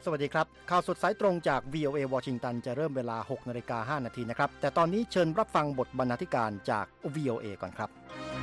สวัสดีครับข่าวสดสายตรงจาก VOA วอชิงตันจะเริ่มเวลา 6:05 น.นะครับแต่ตอนนี้เชิญรับฟังบทบรรณาธิการจาก VOA ก่อนครับ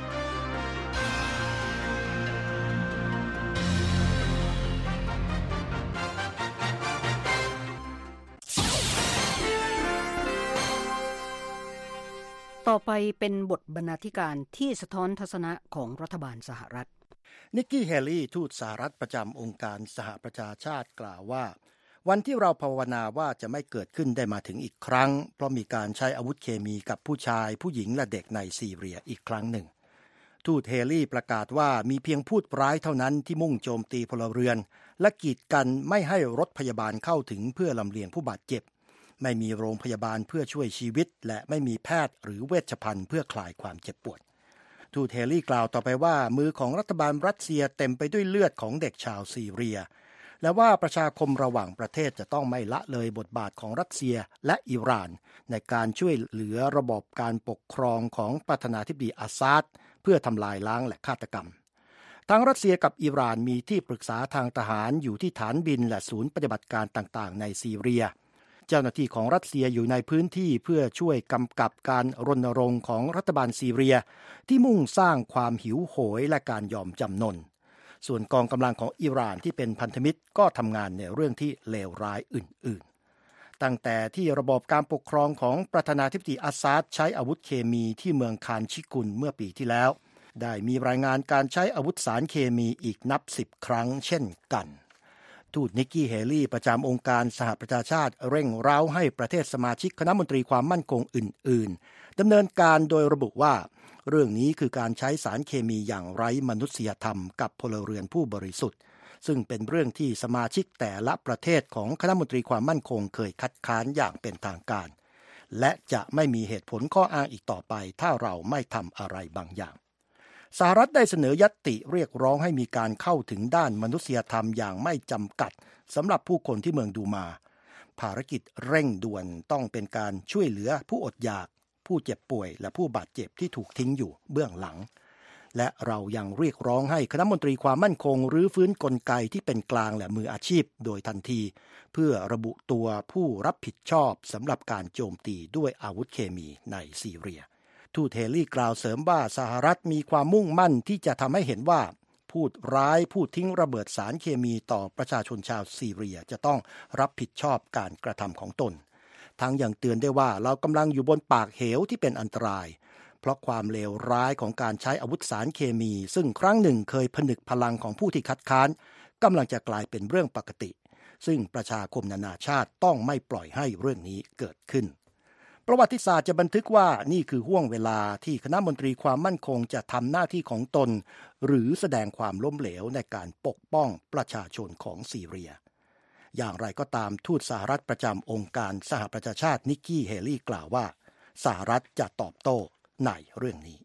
ต่อไปเป็นบทบรรณาธิการที่สะท้อนทัศนะของรัฐบาลสหรัฐนิกกี้เฮลี่ทูตสหรัฐประจำองค์การสหประชาชาติกล่าวว่าวันที่เราภาวนาว่าจะไม่เกิดขึ้นได้มาถึงอีกครั้งเพราะมีการใช้อาวุธเคมีกับผู้ชายผู้หญิงและเด็กในซีเรียอีกครั้งหนึ่งทูตเฮลี่ประกาศว่ามีเพียงพูดร้ายเท่านั้นที่มุ่งโจมตีพลเรือนและกีดกันไม่ให้รถพยาบาลเข้าถึงเพื่อลำเลียงผู้บาดเจ็บไม่มีโรงพยาบาลเพื่อช่วยชีวิตและไม่มีแพทย์หรือเวชภัณฑ์เพื่อคลายความเจ็บปวดทูตเฮลี่กล่าวต่อไปว่ามือของรัฐบาลรัสเซียเต็มไปด้วยเลือดของเด็กชาวซีเรียและว่าประชาคมระหว่างประเทศจะต้องไม่ละเลยบทบาทของรัสเซียและอิหร่านในการช่วยเหลือระบบการปกครองของประธานาธิบดีอาซาดเพื่อทำลายล้างและฆาตกรรมทั้งรัสเซียกับอิหร่านมีที่ปรึกษาทางทหารอยู่ที่ฐานบินและศูนย์ปฏิบัติการต่างๆในซีเรียเจ้าหน้าที่ของรัสเซียอยู่ในพื้นที่เพื่อช่วยกำกับการรณรงค์ของรัฐบาลซีเรียที่มุ่งสร้างความหิวโหยและการยอมจำนนส่วนกองกำลังของอิหร่านที่เป็นพันธมิตรก็ทำงานในเรื่องที่เลวร้ายอื่นๆตั้งแต่ที่ระบบการปกครองของประธานาธิบดีอาซาดใช้อาวุธเคมีที่เมืองคานชิกุลเมื่อปีที่แล้วได้มีรายงานการใช้อาวุธสารเคมีอีกนับ10 ครั้งเช่นกันทูตนิกกี้เฮลี่ประจำองค์การสหประชาชาติเร่งเร้าให้ประเทศสมาชิกคณะมนตรีความมั่นคงอื่นๆดำเนินการโดยระบุว่าเรื่องนี้คือการใช้สารเคมีอย่างไร้มนุษยธรรมกับพลเรือนผู้บริสุทธิ์ซึ่งเป็นเรื่องที่สมาชิกแต่ละประเทศของคณะมนตรีความมั่นคงเคยคัดค้านอย่างเป็นทางการและจะไม่มีเหตุผลข้ออ้างอีกต่อไปถ้าเราไม่ทำอะไรบางอย่างสหรัฐได้เสนอญัตติเรียกร้องให้มีการเข้าถึงด้านมนุษยธรรมอย่างไม่จำกัดสำหรับผู้คนที่เมืองดูมาภารกิจเร่งด่วนต้องเป็นการช่วยเหลือผู้อดอยากผู้เจ็บป่วยและผู้บาดเจ็บที่ถูกทิ้งอยู่เบื้องหลังและเรายังเรียกร้องให้คณะมนตรีความมั่นคงรื้อฟื้นกลไกที่เป็นกลางและมืออาชีพโดยทันทีเพื่อระบุตัวผู้รับผิดชอบสำหรับการโจมตีด้วยอาวุธเคมีในซีเรียทูตเฮลี่กล่าวเสริมว่าสหรัฐมีความมุ่งมั่นที่จะทำให้เห็นว่าพูดร้ายผู้ทิ้งระเบิดสารเคมีต่อประชาชนชาวซีเรียจะต้องรับผิดชอบการกระทำของตนทั้งยังเตือนได้ว่าเรากำลังอยู่บนปากเหวที่เป็นอันตรายเพราะความเลวร้ายของการใช้อาวุธสารเคมีซึ่งครั้งหนึ่งเคยผนึกพลังของผู้ที่คัดค้านกำลังจะกลายเป็นเรื่องปกติซึ่งประชาคมนานาชาติต้องไม่ปล่อยให้เรื่องนี้เกิดขึ้นประวัติศาสตร์จะบันทึกว่านี่คือห่วงเวลาที่คณะมนตรีความมั่นคงจะทำหน้าที่ของตนหรือแสดงความล้มเหลวในการปกป้องประชาชนของซีเรียอย่างไรก็ตามทูตสหรัฐประจำองค์การสหประชาชาตินิกกี้เฮลี่กล่าวว่าสหรัฐจะตอบโต้ในเรื่องนี้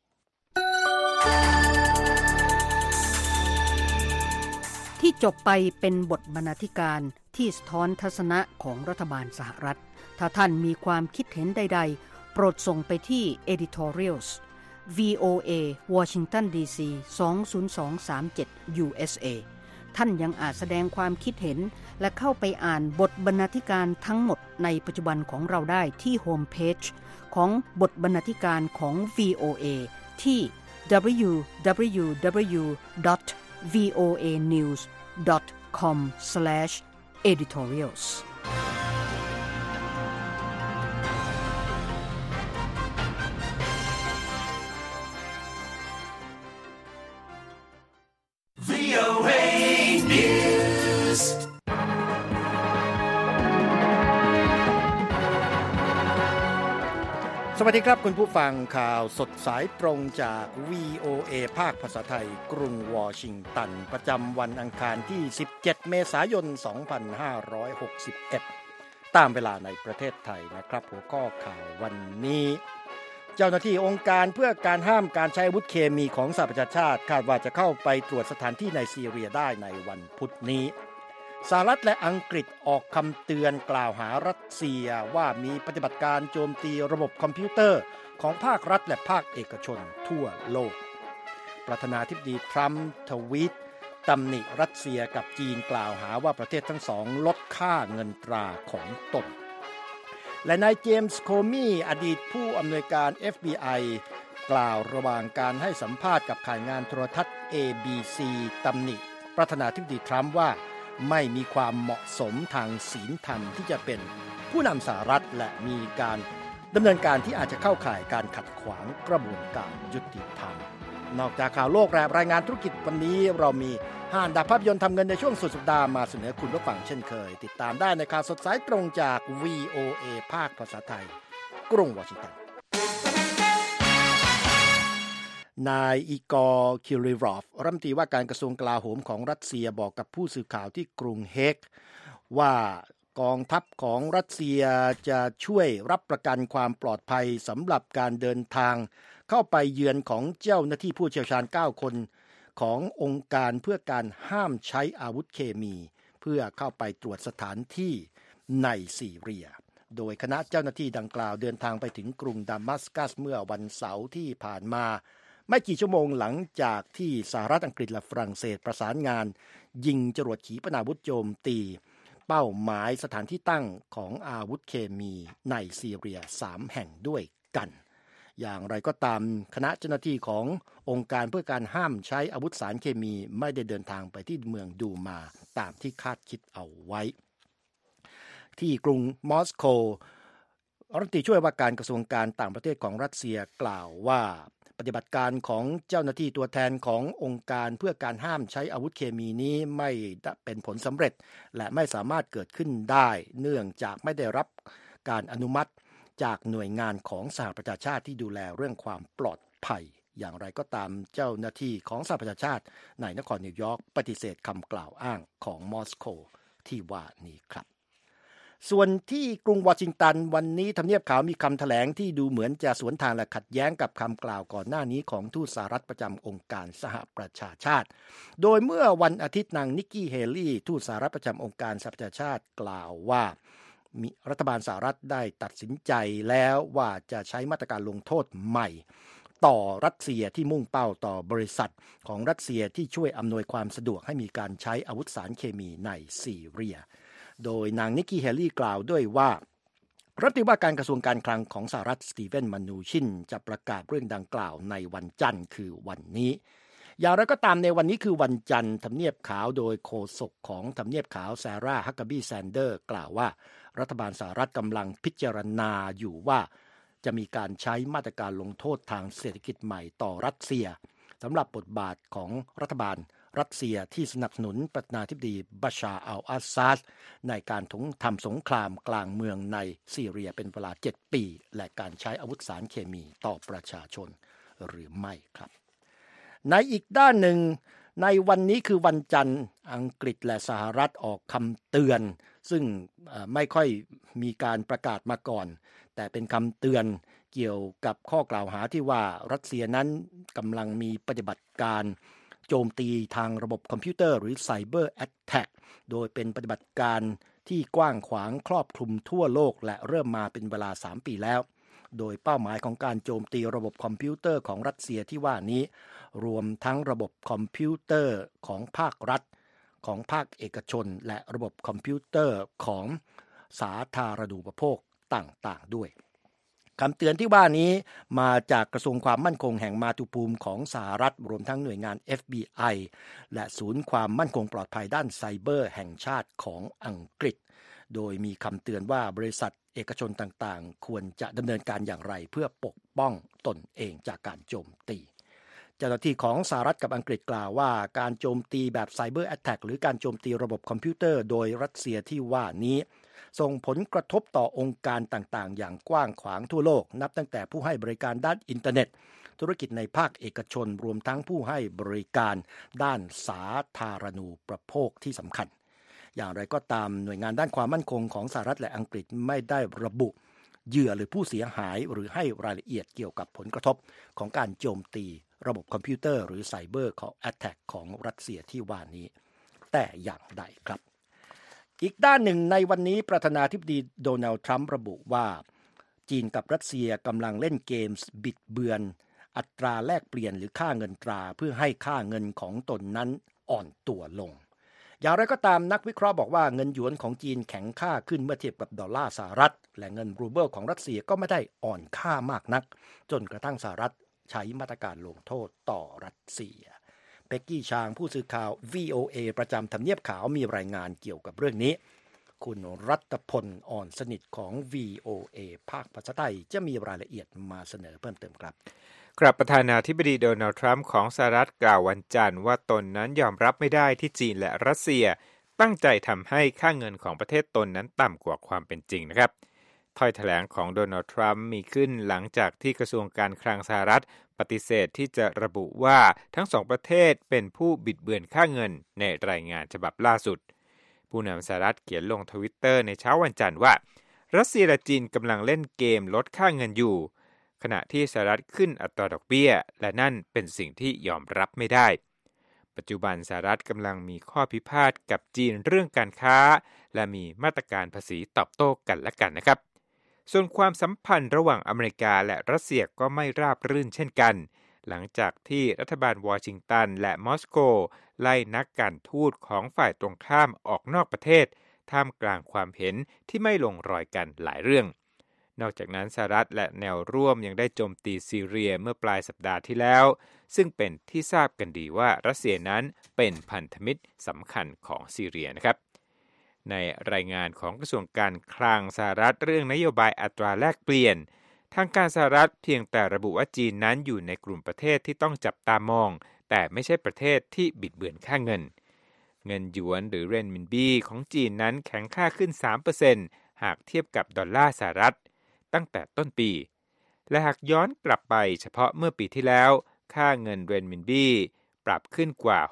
ที่จบไปเป็นบทบรรณาธิการที่สะท้อนทัศนะของรัฐบาลสหรัฐถ้าท่านมีความคิดเห็นใดๆโปรดส่งไปที่ editorials VOA Washington DC 20237 USA ท่านยังอาจแสดงความคิดเห็นและเข้าไปอ่านบทบรรณาธิการทั้งหมดในปัจจุบันของเราได้ที่โฮมเพจของบทบรรณาธิการของ VOA ที่ www.voanews.com/editorials สวัสดีครับคุณผู้ฟังข่าวสดสายตรงจาก VOA ภาคภาษาไทยกรุงวอชิงตันประจำวันอังคารที่17เมษายน2561ตามเวลาในประเทศไทยนะครับหัวข้อข่าววันนี้เจ้าหน้าที่องค์การเพื่อการห้ามการใช้อาวุธเคมีของสหประชาชาติคาดว่าจะเข้าไปตรวจสถานที่ในซีเรียได้ในวันพุธนี้สหรัฐและอังกฤษออกคำเตือนกล่าวหารัสเซียว่ามีปฏิบัติการโจมตีระบบคอมพิวเตอร์ของภาครัฐและภาคเอกชนทั่วโลกประธานาธิบดีทรัมป์ทวีตตำหนิรัสเซียกับจีนกล่าวหาว่าประเทศทั้งสองลดค่าเงินตราของตนและนายเจมส์โคมีอดีตผู้อำนวยการ FBI กล่าวระหว่างการให้สัมภาษณ์กับข่ายงานโทรทัศน์ ABC ตำหนิประธานาธิบดีทรัมป์ว่าไม่มีความเหมาะสมทางศีลธรรมที่จะเป็นผู้นำสหรัฐและมีการดำเนินการที่อาจจะเข้าข่ายการขัดขวางกระบวนการยุติธรรมนอกจากข่าวโลกและรายงานธุรกิจวันนี้เรามี5 อันดับภาพยนตร์ทำเงินในช่วงสุดสัปดาห์มาเสนอคุณผู้ฟังเช่นเคยติดตามได้ในข่าวสดสายตรงจาก VOA ภาคภาษาไทยกรุงวอชิงตันนายอีกอร์ คิริรอฟรัฐมนตรีว่าการกระทรวงกลาโหมของรัสเซียบอกกับผู้สื่อข่าวที่กรุงเฮกว่ากองทัพของรัสเซียจะช่วยรับประกันความปลอดภัยสำหรับการเดินทางเข้าไปเยือนของเจ้าหน้าที่ผู้เชี่ยวชาญ9 คนขององค์การเพื่อการห้ามใช้อาวุธเคมีเพื่อเข้าไปตรวจสถานที่ในซีเรียโดยคณะเจ้าหน้าที่ดังกล่าวเดินทางไปถึงกรุงดามัสกัสเมื่อวันเสาร์ที่ผ่านมาไม่กี่ชั่วโมงหลังจากที่สหรัฐอังกฤษและฝรั่งเศสประสานงานยิงจรวดขีปนาวุธโจมตีเป้าหมายสถานที่ตั้งของอาวุธเคมีในซีเรีย3 แห่งด้วยกันอย่างไรก็ตามคณะเจ้าหน้าที่ขององค์การเพื่อการห้ามใช้อาวุธสารเคมีไม่ได้เดินทางไปที่เมืองดูมาตามที่คาดคิดเอาไว้ที่กรุงมอสโกรัฐมนตรีช่วยว่าการกระทรวงการต่างประเทศของรัสเซียกล่าวว่าปฏิบัติการของเจ้าหน้าที่ตัวแทนขององค์การเพื่อการห้ามใช้อาวุธเคมีนี้ไม่เป็นผลสำเร็จและไม่สามารถเกิดขึ้นได้เนื่องจากไม่ได้รับการอนุมัติจากหน่วยงานของสหประชาชาติที่ดูแลเรื่องความปลอดภัยอย่างไรก็ตามเจ้าหน้าที่ของสหประชาชาติในนครนิวยอร์กปฏิเสธคำกล่าวอ้างของมอสโกที่ว่านี้ครับส่วนที่กรุงวอชิงตันวันนี้ทำเนียบขาวมีคำแถลงที่ดูเหมือนจะสวนทางและขัดแย้งกับคำกล่าวก่อนหน้านี้ของทูตสหรัฐประจำองค์การสหประชาชาติโดยเมื่อวันอาทิตย์นางนิกกี้เฮลี่ทูตสหรัฐประจำองค์การสหประชาชาติกล่าวว่ารัฐบาลสหรัฐได้ตัดสินใจแล้วว่าจะใช้มาตรการลงโทษใหม่ต่อรัสเซียที่มุ่งเป้าต่อบริษัทของรัสเซียที่ช่วยอำนวยความสะดวกให้มีการใช้อาวุธสารเคมีในซีเรียโดยนางนิกกี้เฮลี่กล่าวด้วยว่ารัฐมนตรีว่าการกระทรวงการคลังของสหรัฐสตีเวนมานูชินจะประกาศเรื่องดังกล่าวในวันจันทร์คือวันนี้อย่างไรก็ตามในวันนี้คือวันจันทร์ทำเนียบขาวโดยโฆษกของทำเนียบขาวซาร่าฮักกาบี้แซนเดอร์กล่าวว่ารัฐบาลสหรัฐกำลังพิจารณาอยู่ว่าจะมีการใช้มาตรการลงโทษทางเศรษฐกิจใหม่ต่อรัสเซียสำหรับบทบาทของรัฐบาลรัสเซียที่สนับสนุนประธานาธิบดีบัชาร์อัลอาซาดในการทำสงครามกลางเมืองในซีเรียเป็นเวลา7 ปีและการใช้อาวุธสารเคมีต่อประชาชนหรือไม่ครับในอีกด้านหนึ่งในวันนี้คือวันจันทร์อังกฤษและสหรัฐออกคำเตือนซึ่งไม่ค่อยมีการประกาศมาก่อนแต่เป็นคำเตือนเกี่ยวกับข้อกล่าวหาที่ว่ารัสเซียนั้นกำลังมีปฏิบัติการโจมตีทางระบบคอมพิวเตอร์หรือ Cyber Attack โดยเป็นปฏิบัติการที่กว้างขวางครอบคลุมทั่วโลกและเริ่มมาเป็นเวลา3 ปีแล้วโดยเป้าหมายของการโจมตีระบบคอมพิวเตอร์ของรัสเซียที่ว่านี้รวมทั้งระบบคอมพิวเตอร์ของภาครัฐของภาคเอกชนและระบบคอมพิวเตอร์ของสาธารณูปโภคต่างๆด้วยคำเตือนที่ว่านี้มาจากกระทรวงความมั่นคงแห่งมาตุภูมิของสหรัฐรวมทั้งหน่วยงาน FBI และศูนย์ความมั่นคงปลอดภัยด้านไซเบอร์แห่งชาติของอังกฤษโดยมีคำเตือนว่าบริษัทเอกชนต่างๆควรจะดำเนินการอย่างไรเพื่อปกป้องตนเองจากการโจมตีเจ้าหน้าที่ของสหรัฐกับอังกฤษกล่าวว่าการโจมตีแบบไซเบอร์แอทแทคหรือการโจมตีระบบคอมพิวเตอร์โดยรัสเซียที่ว่านี้ส่งผลกระทบต่อองค์การต่างๆอย่างกว้างขวางทั่วโลกนับตั้งแต่ผู้ให้บริการด้านอินเทอร์เน็ตธุรกิจในภาคเอกชนรวมทั้งผู้ให้บริการด้านสาธารณูปโภคที่สำคัญอย่างไรก็ตามหน่วยงานด้านความมั่นคงของสหรัฐและอังกฤษไม่ได้ระบุเหยื่อหรือผู้เสียหายหรือให้รายละเอียดเกี่ยวกับผลกระทบของการโจมตีระบบคอมพิวเตอร์หรือไซเบอร์ของแอทแทคของรัสเซียที่ว่านี้แต่อย่างใดครับอีกด้านหนึ่งในวันนี้ประธานาธิบดีโดนัลด์ทรัมป์ระบุว่าจีนกับรัสเซียกำลังเล่นเกมบิดเบือนอัตราแลกเปลี่ยนหรือค่าเงินตราเพื่อให้ค่าเงินของตนนั้นอ่อนตัวลงอย่างไรก็ตามนักวิเคราะห์บอกว่าเงินหยวนของจีนแข็งค่าขึ้นเมื่อเทียบกับดอลลาร์สหรัฐและเงินรูเบิลของรัสเซียก็ไม่ได้อ่อนค่ามากนักจนกระทั่งสหรัฐใช้มาตรการลงโทษต่อรัสเซียเบกกี้ชางผู้สื่อข่าว VOA ประจำทำเนียบขาวมีรายงานเกี่ยวกับเรื่องนี้คุณรัตพลอ่อนสนิทของ VOA ภาคภาษาไทยจะมีรายละเอียดมาเสนอเพิ่มเติมครับครับประธานาธิบดีโดนัลด์ทรัมป์ของสหรัฐกล่าววันจันทร์ว่าตนนั้นยอมรับไม่ได้ที่จีนและรัสเซียตั้งใจทำให้ค่าเงินของประเทศตนนั้นต่ำกว่าความเป็นจริงนะครับถ้อยแถลงของโดนัลด์ทรัมป์มีขึ้นหลังจากที่กระทรวงการคลังสหรัฐปฏิเสธที่จะระบุว่าทั้งสองประเทศเป็นผู้บิดเบือนค่าเงินในรายงานฉบับล่าสุดผู้นำสหรัฐเขียนลงทวิตเตอร์ในเช้าวันจันทร์ว่ารัสเซียและจีนกำลังเล่นเกมลดค่าเงินอยู่ขณะที่สหรัฐขึ้นอัตราดอกเบี้ยและนั่นเป็นสิ่งที่ยอมรับไม่ได้ปัจจุบันสหรัฐกำลังมีข้อพิพาทกับจีนเรื่องการค้าและมีมาตรการภาษีตอบโต้กันและกันนะครับส่วนความสัมพันธ์ระหว่างอเมริกาและรัสเซียก็ไม่ราบรื่นเช่นกันหลังจากที่รัฐบาลวอชิงตันและมอสโกไล่นักการทูตของฝ่ายตรงข้ามออกนอกประเทศท่ามกลางความเห็นที่ไม่ลงรอยกันหลายเรื่องนอกจากนั้นสหรัฐและแนวร่วมยังได้โจมตีซีเรียเมื่อปลายสัปดาห์ที่แล้วซึ่งเป็นที่ทราบกันดีว่ารัสเซียนั้นเป็นพันธมิตรสำคัญของซีเรียนะครับในรายงานของกระทรวงการคลังสหรัฐเรื่องนโยบายอัตราแลกเปลี่ยนทางการสหรัฐเพียงแต่ระบุว่าจีนนั้นอยู่ในกลุ่มประเทศที่ต้องจับตามองแต่ไม่ใช่ประเทศที่บิดเบือนค่าเงินเงินหยวนหรือเรนมินบีของจีนนั้นแข็งค่าขึ้น 3% หากเทียบกับดอลลาร์สหรัฐตั้งแต่ต้นปีและหากย้อนกลับไปเฉพาะเมื่อปีที่แล้วค่าเงินเรนมินบีปรับขึ้นกว่า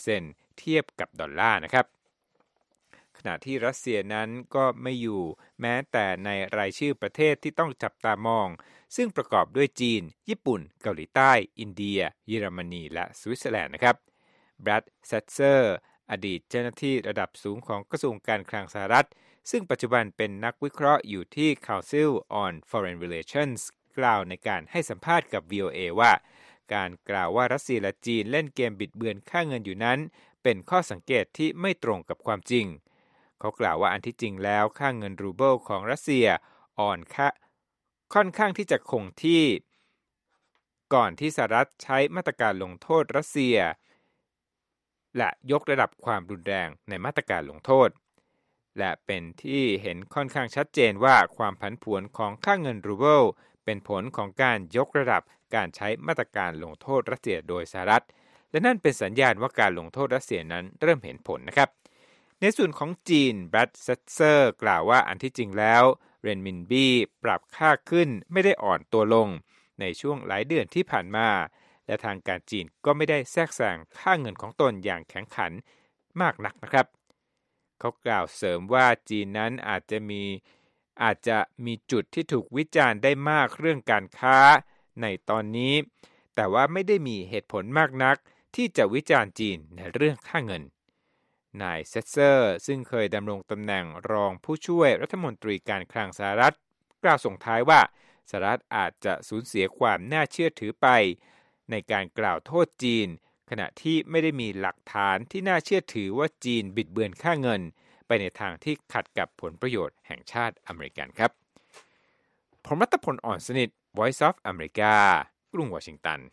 6% เทียบกับดอลลาร์นะครับขณะที่รัสเซียนั้นก็ไม่อยู่แม้แต่ในรายชื่อประเทศที่ต้องจับตามองซึ่งประกอบด้วยจีนญี่ปุ่นเกาหลีใต้อินเดียเยอรมนีและสวิตเซอร์แลนด์นะครับแบรดเซตเซอร์อดีตเจ้าหน้าที่ระดับสูงของกระทรวงการคลังสหรัฐซึ่งปัจจุบันเป็นนักวิเคราะห์อยู่ที่ Council on Foreign Relations กล่าวในการให้สัมภาษณ์กับ VOA ว่าการกล่าวว่ารัสเซียและจีนเล่นเกมบิดเบือนค่าเงินอยู่นั้นเป็นข้อสังเกตที่ไม่ตรงกับความจริงเขากล่าวว่าอันที่จริงแล้วค่าเงินรูเบิลของรัสเซียอ่อนค่อนข้างที่จะคงที่ก่อนที่สหรัฐใช้มาตรการลงโทษรัสเซียและยกระดับความรุนแรงในมาตรการลงโทษและเป็นที่เห็นค่อนข้างชัดเจนว่าความผันผวนของค่าเงินรูเบิลเป็นผลของการยกระดับการใช้มาตรการลงโทษรัสเซียโดยสหรัฐและนั่นเป็นสัญญาณว่าการลงโทษรัสเซียนั้นเริ่มเห็นผลนะครับในส่วนของจีนแบรดเซตเซอร์กล่าวว่าอันที่จริงแล้วเรนมินบีปรับค่าขึ้นไม่ได้อ่อนตัวลงในช่วงหลายเดือนที่ผ่านมาและทางการจีนก็ไม่ได้แทรกแซงค่าเงินของตนอย่างแข็งขันมากนักนะครับเขากล่าวเสริมว่าจีนนั้นอาจจะมีจุดที่ถูกวิจารณ์ได้มากเรื่องการค้าในตอนนี้แต่ว่าไม่ได้มีเหตุผลมากนักที่จะวิจารณ์จีนในเรื่องค่าเงินนายเซตเซอร์ซึ่งเคยดำรงตำแหน่งรองผู้ช่วยรัฐมนตรีการคลังสหรัฐกล่าวส่งท้ายว่าสหรัฐอาจจะสูญเสียความน่าเชื่อถือไปในการกล่าวโทษจีนขณะที่ไม่ได้มีหลักฐานที่น่าเชื่อถือว่าจีนบิดเบือนค่าเงินไปในทางที่ขัดกับผลประโยชน์แห่งชาติอเมริกันครับผมรัตพลอ่อนสนิท Voice of America กรุงวอชิงตัน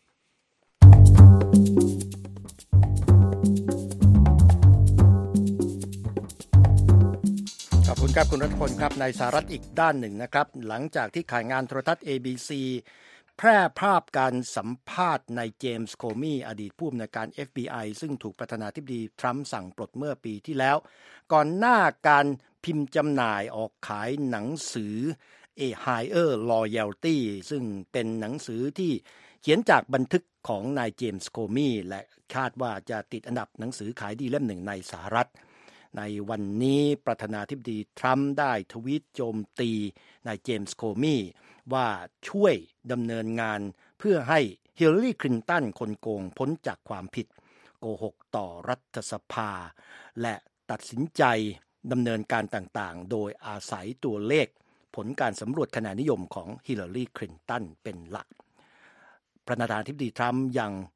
ขอบคุณครับคุณรัตพลครับในสหรัฐอีกด้านหนึ่งนะครับหลังจากที่ข่ายงานโทรทัศน์ ABC แพร่ภาพการสัมภาษณ์ในเจมส์โคมีอดีตผู้อำนวยการ FBI ซึ่งถูกประธานาธิบดีทรัมป์สั่งปลดเมื่อปีที่แล้วก่อนหน้าการพิมพ์จำหน่ายออกขายหนังสือ A Higher Loyalty ซึ่งเป็นหนังสือที่เขียนจากบันทึกของนายเจมส์โคมีและคาดว่าจะติดอันดับหนังสือขายดีเล่มหนึ่งในสหรัฐในวันนี้ประธานาธิบดีทรัมป์ได้ทวีตโจมตีนายเจมส์โคมีว่าช่วยดำเนินงานเพื่อให้ฮิลลารีคลินตันคนโกงพ้นจากความผิดโกหกต่อรัฐสภาและตัดสินใจดำเนินการต่างๆโดยอาศัยตัวเลขผลการสำรวจคะแนนนิยมของฮิลลารีคลินตันเป็นหลักประธานาธิบดีทรัมป์ยัง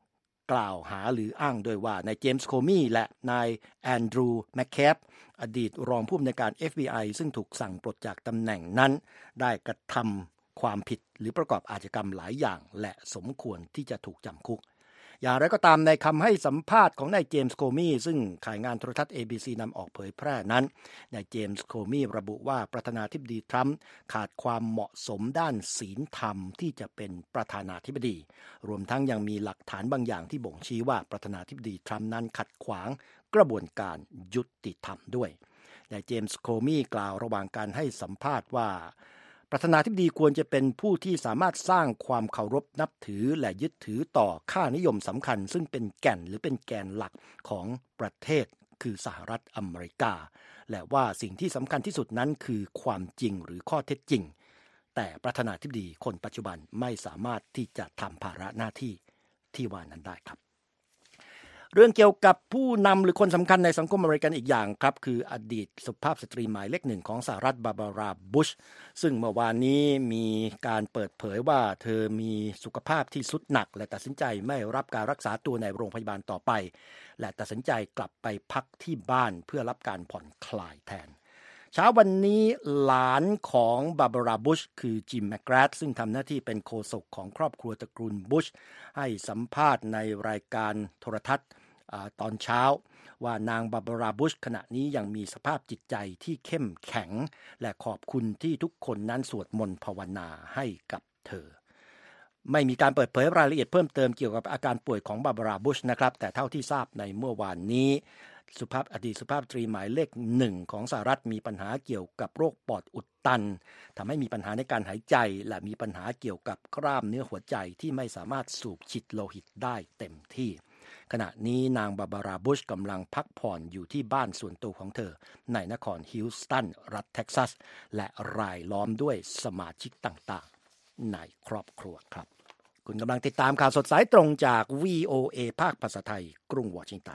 กล่าวหาหรืออ้างโดยว่านายเจมส์โคมีและนายแอนดรูว์แมคแคบอดีตรองผู้อำนวยการ FBI ซึ่งถูกสั่งปลดจากตำแหน่งนั้นได้กระทำความผิดหรือประกอบอาชญากรรมหลายอย่างและสมควรที่จะถูกจำคุกอย่างไรก็ตามในคำให้สัมภาษณ์ของนายเจมส์โคมีซึ่งข่ายงานโทรทัศน์ ABC นำออกเผยแพร่นั้นนายเจมส์โคมีระบุว่าประธานาธิบดีทรัมป์ขาดความเหมาะสมด้านศีลธรรมที่จะเป็นประธานาธิบดีรวมทั้งยังมีหลักฐานบางอย่างที่บ่งชี้ว่าประธานาธิบดีทรัมป์นั้นขัดขวางกระบวนการยุติธรรมด้วยนายเจมส์โคมีกล่าวระหว่างการให้สัมภาษณ์ว่าประธานาธิบดีควรจะเป็นผู้ที่สามารถสร้างความเคารพนับถือและยึดถือต่อค่านิยมสำคัญซึ่งเป็นแก่นหรือเป็นแกนหลักของประเทศคือสหรัฐอเมริกาและว่าสิ่งที่สำคัญที่สุดนั้นคือความจริงหรือข้อเท็จจริงแต่ประธานาธิบดีคนปัจจุบันไม่สามารถที่จะทำภาระหน้าที่ที่ว่านั้นได้ครับเรื่องเกี่ยวกับผู้นำหรือคนสำคัญในสังคมอเมริกันอีกอย่างครับคืออดีตสุภาพสตรีหมายเลขหนึ่งของสหรัฐบาบาราบุชซึ่งเมื่อวานนี้มีการเปิดเผยว่าเธอมีสุขภาพที่ทรุดหนักและตัดสินใจไม่รับการรักษาตัวในโรงพยาบาลต่อไปและตัดสินใจกลับไปพักที่บ้านเพื่อรับการผ่อนคลายแทนเช้าวันนี้หลานของบาบาราบุชคือจิมแมคแกรธซึ่งทำหน้าที่เป็นโฆษกของครอบครัวตระกูลบุชให้สัมภาษณ์ในรายการโทรทัศน์ตอนเช้าว่านางบาบาราบุชขณะนี้ยังมีสภาพจิตใจที่เข้มแข็งและขอบคุณที่ทุกคนนั้นสวดมนต์ภาวนาให้กับเธอไม่มีการเปิดเผยรายละเอียดเพิ่มเติมเกี่ยวกับอาการป่วยของบาบาราบุชนะครับแต่เท่าที่ทราบในเมื่อวานนี้อดีตสุภาพสตรีหมายเลขหนึ่งของสหรัฐมีปัญหาเกี่ยวกับโรคปอดอุดตันทำให้มีปัญหาในการหายใจและมีปัญหาเกี่ยวกับกล้ามเนื้อหัวใจที่ไม่สามารถสูบฉีดโลหิตได้เต็มที่ขณะนี้นางบาบาราบุชกำลังพักผ่อนอยู่ที่บ้านส่วนตัวของเธอในนครฮิวสตันรัฐเท็กซัสและรายล้อมด้วยสมาชิกต่างๆในครอบครัวครับคุณกำลังติดตามข่าวสดสายตรงจาก VOA ภาคภาษาไทยกรุงวอชิงตัน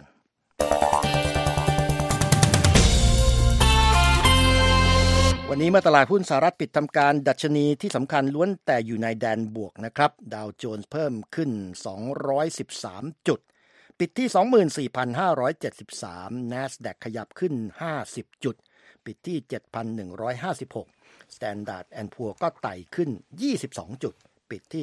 วันนี้เมื่อตลาดหุ้นสหรัฐปิดทำการดัชนีที่สำคัญล้วนแต่อยู่ในแดนบวกนะครับดาวโจนส์เพิ่มขึ้น213จุดปิดที่ 24,573 NASDAQ ขยับขึ้น50จุดปิดที่ 7,156 Standard & Poor ก็ไต่ขึ้น22จุดปิดที่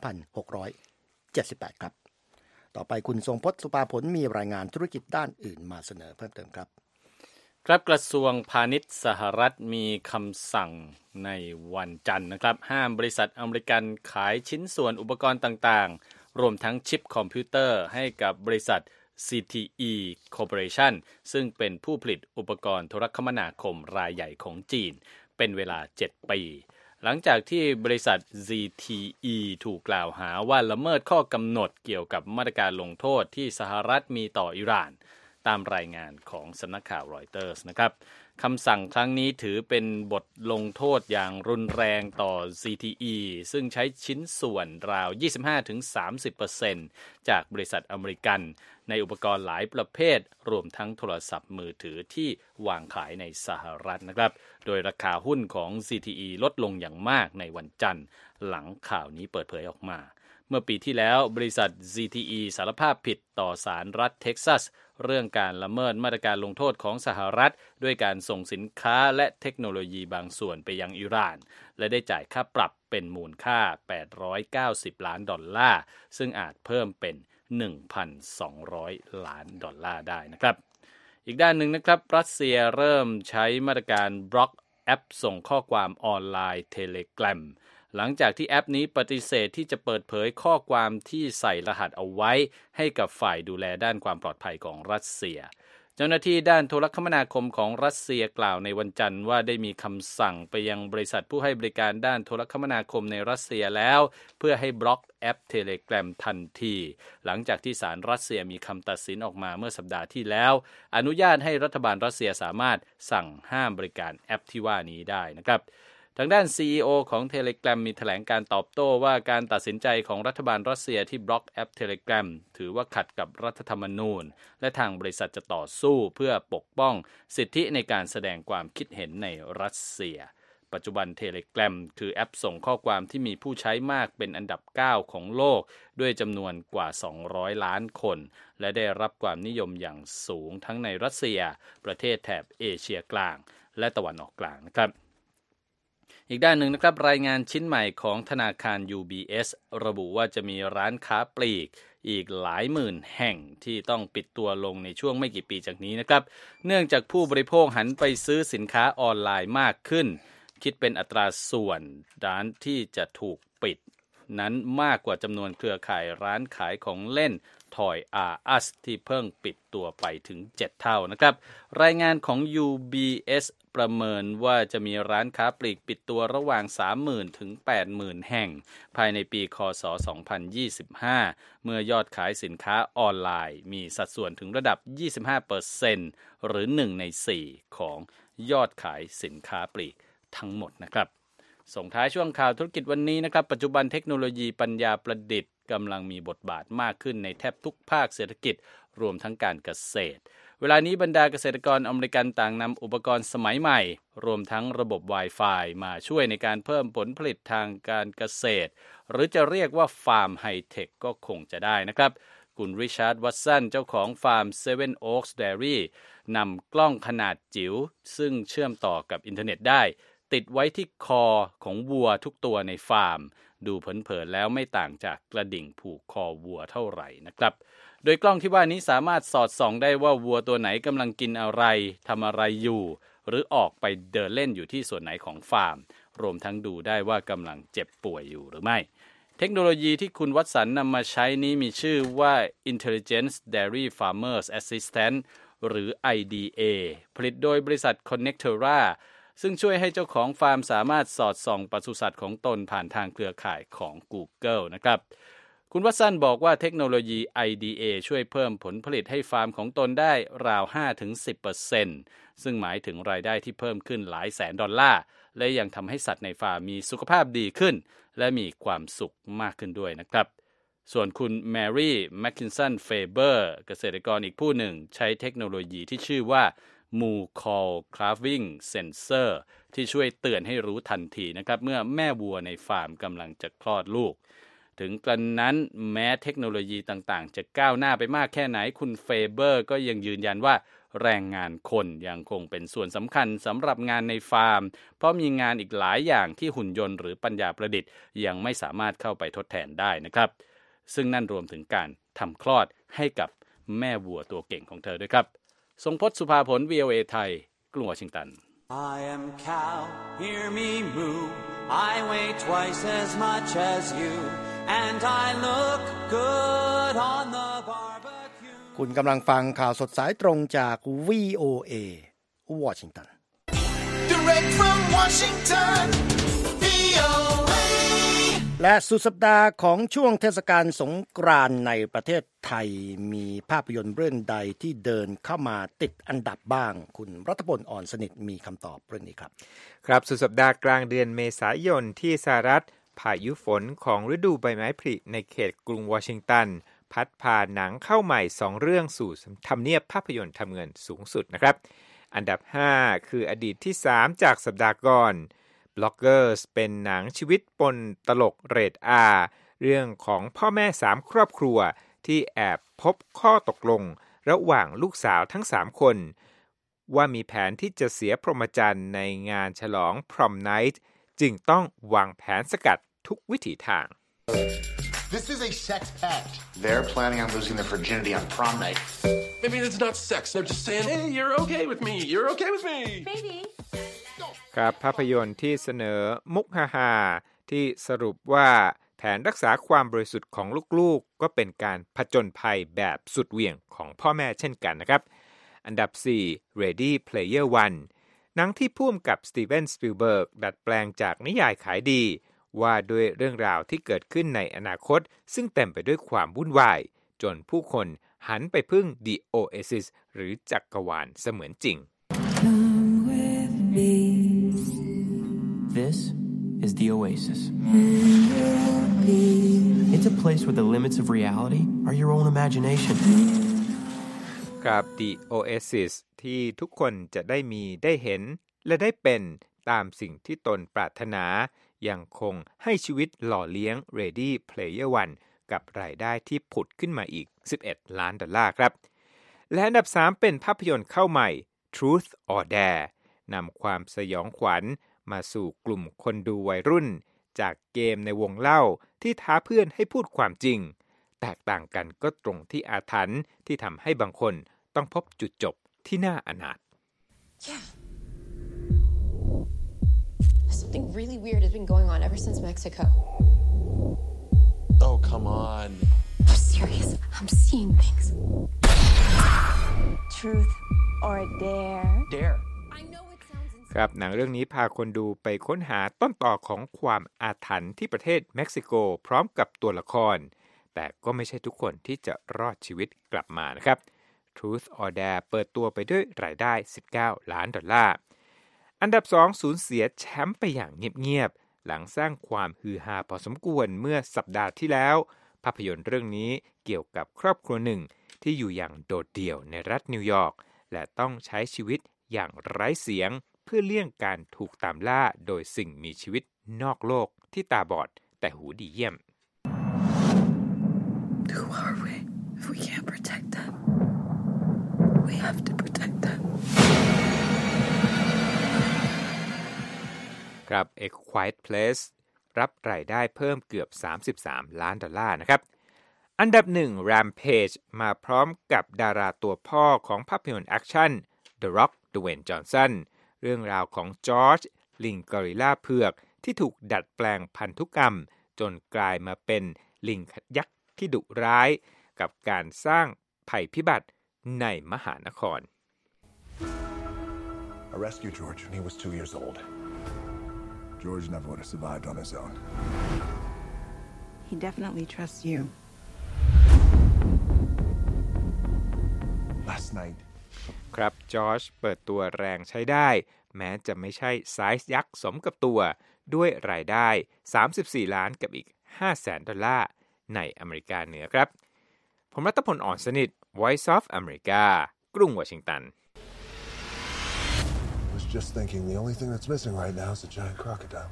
2,678 ครับต่อไปคุณทรงพจน์สุภาผลมีรายงานธุรกิจด้านอื่นมาเสนอเพิ่มเติมครับครับกระทรวงพาณิชย์สหรัฐมีคำสั่งในวันจันทร์นะครับห้ามบริษัทอเมริกันขายชิ้นส่วนอุปกรณ์ต่างๆรวมทั้งชิปคอมพิวเตอร์ให้กับบริษัท ZTE Corporation ซึ่งเป็นผู้ผลิตอุปกรณ์โทรคมนาคมรายใหญ่ของจีนเป็นเวลา7ปีหลังจากที่บริษัท ZTE ถูกกล่าวหาว่าละเมิดข้อกำหนดเกี่ยวกับมาตรการลงโทษที่สหรัฐมีต่ออิหร่านตามรายงานของสำนักข่าวรอยเตอร์สนะครับคำสั่งครั้งนี้ถือเป็นบทลงโทษอย่างรุนแรงต่อ ZTE ซึ่งใช้ชิ้นส่วนราว 25-30% จากบริษัทอเมริกันในอุปกรณ์หลายประเภทรวมทั้งโทรศัพท์มือถือที่วางขายในสหรัฐนะครับโดยราคาหุ้นของ ZTE ลดลงอย่างมากในวันจันทร์หลังข่าวนี้เปิดเผยออกมาเมื่อปีที่แล้วบริษัท ZTE สารภาพผิดต่อศาลรัฐเท็กซัสเรื่องการละเมิดมาตรการลงโทษของสหรัฐด้วยการส่งสินค้าและเทคโนโลยีบางส่วนไปยังอิหร่านและได้จ่ายค่าปรับเป็นมูลค่า$890 ล้านซึ่งอาจเพิ่มเป็น 1,200 ล้านดอลลาร์ได้นะครับอีกด้านหนึ่งนะครับรัสเซียเริ่มใช้มาตรการบล็อกแอปส่งข้อความออนไลน์ Telegramหลังจากที่แอปนี้ปฏิเสธที่จะเปิดเผยข้อความที่ใส่รหัสเอาไว้ให้กับฝ่ายดูแลด้านความปลอดภัยของรัสเซียเจ้าหน้าที่ด้านโทรคมนาคมของรัสเซียกล่าวในวันจันทร์ว่าได้มีคำสั่งไปยังบริษัทผู้ให้บริการด้านโทรคมนาคมในรัสเซียแล้วเพื่อให้บล็อกแอป Telegram ทันทีหลังจากที่ศาลรัสเซียมีคำตัดสินออกมาเมื่อสัปดาห์ที่แล้วอนุญาตให้รัฐบาลรัสเซียสามารถสั่งห้ามบริการแอปที่ว่านี้ได้นะครับทางด้าน CEO ของ Telegram มีแถลงการตอบโต้ว่าการตัดสินใจของรัฐบาลรัสเซียที่บล็อกแอป Telegram ถือว่าขัดกับรัฐธรรมนูญและทางบริษัทจะต่อสู้เพื่อปกป้องสิทธิในการแสดงความคิดเห็นในรัสเซียปัจจุบัน Telegram คือแอปส่งข้อความที่มีผู้ใช้มากเป็นอันดับ 9 ของโลกด้วยจำนวนกว่า200ล้านคนและได้รับความนิยมอย่างสูงทั้งในรัสเซียประเทศแถบเอเชียกลางและตะวันออกกลางนะครับอีกด้านหนึ่งนะครับรายงานชิ้นใหม่ของธนาคาร UBS ระบุว่าจะมีร้านค้าปลีกอีกหลายหมื่นแห่งที่ต้องปิดตัวลงในช่วงไม่กี่ปีจากนี้นะครับเนื่องจากผู้บริโภคหันไปซื้อสินค้าออนไลน์มากขึ้นคิดเป็นอัตราส่วนร้านที่จะถูกปิดนั้นมากกว่าจำนวนเครือข่ายร้านขายของเล่น Toys R Us ที่เพิ่งปิดตัวไปถึง7เท่านะครับรายงานของ UBS ประเมินว่าจะมีร้านค้าปลีกปิดตัวระหว่าง 30,000 ถึง 80,000 แห่งภายในปีคศ 2025 เมื่อยอดขายสินค้าออนไลน์มีสัดส่วนถึงระดับ 25% หรือ 1 ใน 4 ของยอดขายสินค้าปลีกทั้งหมดนะครับส่งท้ายช่วงข่าวธุรกิจวันนี้นะครับปัจจุบันเทคโนโลยีปัญญาประดิษฐ์กำลังมีบทบาทมากขึ้นในแทบทุกภาคเศรษฐกิจรวมทั้งการเกษตรเวลานี้บรรดาเกษตรกรอเมริกันต่างนำอุปกรณ์สมัยใหม่รวมทั้งระบบ Wi-Fi มาช่วยในการเพิ่มผลผลิตทางการเกษตรหรือจะเรียกว่าฟาร์มไฮเทคก็คงจะได้นะครับคุณริชาร์ด วัตสันเจ้าของฟาร์ม Seven Oaks Dairy นำกล้องขนาดจิ๋วซึ่งเชื่อมต่อกับอินเทอร์เน็ตได้ติดไว้ที่คอของวัวทุกตัวในฟาร์มดูเผินๆแล้วไม่ต่างจากกระดิ่งผูกคอวัวเท่าไหร่นะครับโดยกล้องที่ว่านี้สามารถสอดส่องได้ว่าวัวตัวไหนกำลังกินอะไรทำอะไรอยู่หรือออกไปเดินเล่นอยู่ที่ส่วนไหนของฟาร์มรวมทั้งดูได้ว่ากำลังเจ็บป่วยอยู่หรือไม่เทคโนโลยีที่คุณวัตสันนำมาใช้นี้มีชื่อว่า Intelligent Dairy Farmers Assistant หรือ IDA ผลิตโดยบริษัท Connectoraซึ่งช่วยให้เจ้าของฟาร์มสามารถสอดส่องปศุสัตว์ของตนผ่านทางเครือข่ายของ Google นะครับคุณวัตสันบอกว่าเทคโนโลยี IDA ช่วยเพิ่มผลผลิตให้ฟาร์มของตนได้ราว 5-10% ซึ่งหมายถึงรายได้ที่เพิ่มขึ้นหลายแสนดอลลาร์และยังทำให้สัตว์ในฟาร์มมีสุขภาพดีขึ้นและมีความสุขมากขึ้นด้วยนะครับส่วนคุณแมรี่แมคคินสันเฟเบอร์เกษตรกรอีกผู้หนึ่งใช้เทคโนโลยีที่ชื่อว่าMoo Call Calving Sensor ที่ช่วยเตือนให้รู้ทันทีนะครับเมื่อแม่วัวในฟาร์มกำลังจะคลอดลูกถึงกระนั้นแม้เทคโนโลยีต่างๆจะก้าวหน้าไปมากแค่ไหนคุณเฟเบอร์ก็ยังยืนยันว่าแรงงานคนยังคงเป็นส่วนสำคัญสำหรับงานในฟาร์มเพราะมีงานอีกหลายอย่างที่หุ่นยนต์หรือปัญญาประดิษฐ์ยังไม่สามารถเข้าไปทดแทนได้นะครับซึ่งนั่นรวมถึงการทำคลอดให้กับแม่วัวตัวเก่งของเธอด้วยครับทรงพจน์สุภาผล VOA ไทยกรุงวอชิงตัน I am cow, hear me moo. I weigh twice as much as you, and I look good on the barbecue. คุณกำลังฟังข่าวสดสายตรงจาก VOA วอชิงตัน Direct from Washington, VOA. และสุดสัปดาห์ของช่วงเทศกาลสงกรานต์ในประเทศไทยมีภาพยนตร์เรื่องใดที่เดินเข้ามาติดอันดับบ้างคุณรัฐพลอ่อนสนิทมีคำตอบเรื่องนี้ครับครับสุดสัปดาห์กลางเดือนเมษายนที่สหรัฐพายุฝนของฤดูใบไม้ผลิในเขตกรุงวอชิงตันพัดพาหนังเข้าใหม่2เรื่องสู่ทำเนียบภาพยนตร์ทำเงินสูงสุดนะครับอันดับ5คืออดีตที่3จากสัปดาห์ก่อนBloggers เป็นหนังชีวิตปนตลกเรท R เรื่องของพ่อแม่3ครอบครัวที่แอบพบข้อตกลงระหว่างลูกสาวทั้ง3คนว่ามีแผนที่จะเสียพรหมจรรย์ในงานฉลอง Prom Night จึงต้องวางแผนสกัดทุกวิถีทาง This is a sex pact. They're planning on losing their virginity on prom night. Maybe it's not sex. They're just saying, hey, you're okay with me. You're okay with me. Baby. ครับภาพยนตร์ที่เสนอมุกฮาๆที่สรุปว่าแผนรักษาความบริสุทธิ์ของลูกๆก็เป็นการผจญภัยแบบสุดเหวี่ยงของพ่อแม่เช่นกันนะครับอันดับ4 Ready Player One หนังที่พ่วงกับสตีเวนสปิลเบิร์กดัดแปลงจากนิยายขายดีว่าด้วยเรื่องราวที่เกิดขึ้นในอนาคตซึ่งเต็มไปด้วยความวุ่นวายจนผู้คนหันไปพึ่ง The Oasis หรือจักรวาลเสมือนจริง This is the Oasis. It's a place where the limits of reality are your own imagination. ครับ The Oasis ที่ทุกคนจะได้มีได้เห็นและได้เป็นตามสิ่งที่ตนปรารถนายังคงให้ชีวิตหล่อเลี้ยง Ready Player One กับรายได้ที่ผุดขึ้นมาอีก$11 ล้านครับและอันดับ 3 เป็นภาพยนตร์เข้าใหม่ Truth or Dare นำความสยองขวัญมาสู่กลุ่มคนดูวัยรุ่นจากเกมในวงเล่าที่ท้าเพื่อนให้พูดความจริงแตกต่างกันก็ตรงที่อาถรรพ์ที่ทำให้บางคนต้องพบจุดจบที่น่าอนาถ Yeah. Something really weird has been going on ever since Mexico. Oh, come on. I'm serious. I'm seeing things. Truth or dare? Dare. I know it sounds insane. ครับหนังเรื่องนี้พาคนดูไปค้นหาต้นตอของความอาถรรพ์ที่ประเทศเม็กซิโกพร้อมกับตัวละครแต่ก็ไม่ใช่ทุกคนที่จะรอดชีวิตกลับมานะครับ Truth or Dare เปิดตัวไปด้วยรายได้$19 ล้านอันดับ 2 สูญเสียแชมป์ไปอย่างเงียบๆหลังสร้างความฮือฮาพอสมควรเมื่อสัปดาห์ที่แล้วภาพยนตร์เรื่องนี้เกี่ยวกับครอบครัวหนึ่งที่อยู่อย่างโดดเดี่ยวในรัฐนิวยอร์กและต้องใช้ชีวิตอย่างไร้เสียงเพื่อเลี่ยงการถูกตามล่าโดยสิ่งมีชีวิตนอกโลกที่ตาบอดแต่หูดีเยี่ยม Who are we if we can't protect them? We have to protect them. ครับ A Quiet Place รับรายได้เพิ่มเกือบ$33 ล้านนะครับอันดับ 1 Rampage มาพร้อมกับดาราตัวพ่อของภาพยนตร์แอคชั่น The Rock Dwayne Johnson เรื่องราวของจอร์จลิงกอริลลาเผือกที่ถูกดัดแปลงพันธุกรรมจนกลายมาเป็นลิงยักษ์ที่ดุร้ายกับการสร้างภัยพิบัติในมหานคร I rescued George when he was 2 years old. George never would have survived on his own. He definitely trusts you. Last night. ครับจอร์จเปิดตัวแรงใช้ได้แม้จะไม่ใช่ไซส์ยักษ์สมกับตัวด้วยรายได้$34 ล้านกับอีก$500,000ในอเมริกาเหนือครับผมรัตพล อ่อนสนิท Voice of America กรุงวอชิงตัน I was just thinking the only thing that's missing right now is a giant crocodile.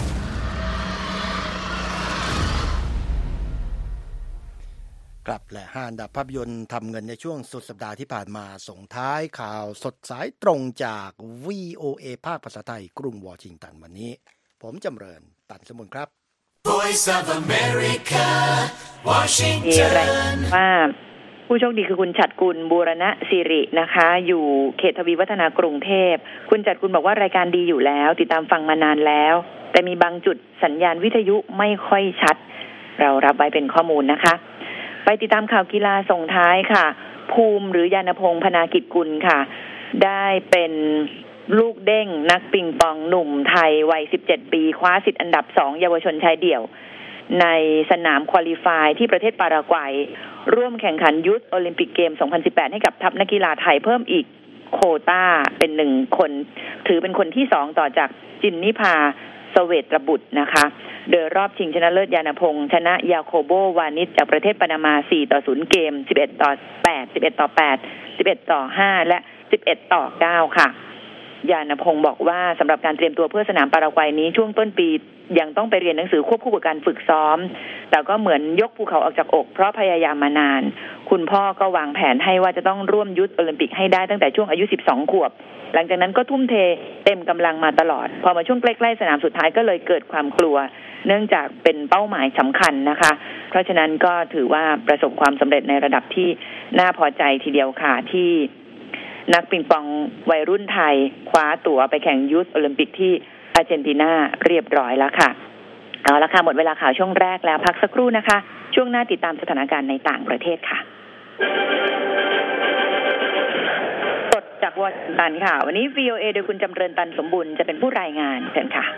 กลับและ5อันดับภาพยนตร์ทำเงินในช่วงสุดสัปดาห์ที่ผ่านมาส่งท้ายข่าวสดสายตรงจาก VOA ภาคภาษาไทยกรุงวอชิงตันวันนี้ผมจำเริญตันสมุนครับ Voice of America, มีรายงานว่าผู้โชคดีคือคุณฉัตรกุลบูรณสิรินะคะอยู่เขตทวีวัฒนากรุงเทพคุณฉัตรกุลบอกว่ารายการดีอยู่แล้วติดตามฟังมานานแล้วแต่มีบางจุดสัญญาณวิทยุไม่ค่อยชัดเรารับไว้เป็นข้อมูลนะคะไปติดตามข่าวกีฬาส่งท้ายค่ะภูมิหรือยานพงษ์พนากิจกุลค่ะได้เป็นลูกเด้งนักปิงปองหนุ่มไทยวัย17ปีคว้าสิทธิ์อันดับ2เยาวชนชายเดี่ยวในสนามควอลิฟายที่ประเทศปารากวัยร่วมแข่งขันยูทโอลิมปิกเกม 2018 ให้กับทัพนักกีฬาไทยเพิ่มอีกโควต้าเป็น1คนถือเป็นคนที่2ต่อจากจินนิพาสเวตรบุตรนะคะโดยรอบชิงชนะเลิศยานพงษ์ชนะยาโคโบวานิชจากประเทศปานามา4-0เกม11-8 11-8 11-5และ11-9ค่ะยานพงศ์บอกว่าสำหรับการเตรียมตัวเพื่อสนามปารากวัยนี้ช่วงต้นปียังต้องไปเรียนหนังสือควบคู่กับการฝึกซ้อมแต่ก็เหมือนยกภูเขาออกจากอกเพราะพยายามมานานคุณพ่อก็วางแผนให้ว่าจะต้องร่วมยุทธโอลิมปิกให้ได้ตั้งแต่ช่วงอายุ12ขวบหลังจากนั้นก็ทุ่มเทเต็มกำลังมาตลอดพอมาช่วงใกล้ๆสนามสุดท้ายก็เลยเกิดความกลัวเนื่องจากเป็นเป้าหมายสำคัญนะคะเพราะฉะนั้นก็ถือว่าประสบความสำเร็จในระดับที่น่าพอใจทีเดียวค่ะที่นักปิงปองวัยรุ่นไทยคว้าตั๋วไปแข่งยูทโอลิมปิกที่อาร์เจนตินาเรียบร้อยแล้วค่ะเอาละค่ะหมดเวลาข่าวช่วงแรกแล้วพักสักครู่นะคะช่วงหน้าติดตามสถานการณ์ในต่างประเทศค่ะสดจากวอชิงตันค่ะวันนี้ VOA โดยคุณจำเริญตันสมบุญจะเป็นผู้รายงานเชิญค่ะ